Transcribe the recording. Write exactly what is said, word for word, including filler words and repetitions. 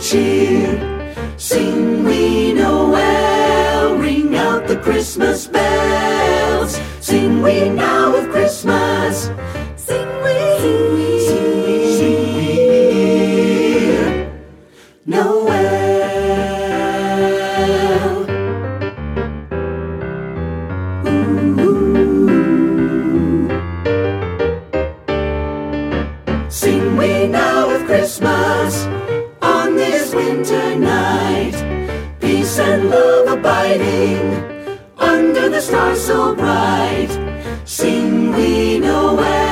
cheer. Sing we Noel, ring out the Christmas bells. Sing we now of Christmas. Sing we, sing we, sing we, sing we Noel. Sing we now of Christmas on this winter night. Peace and love abiding under the stars so bright. Sing we Noel.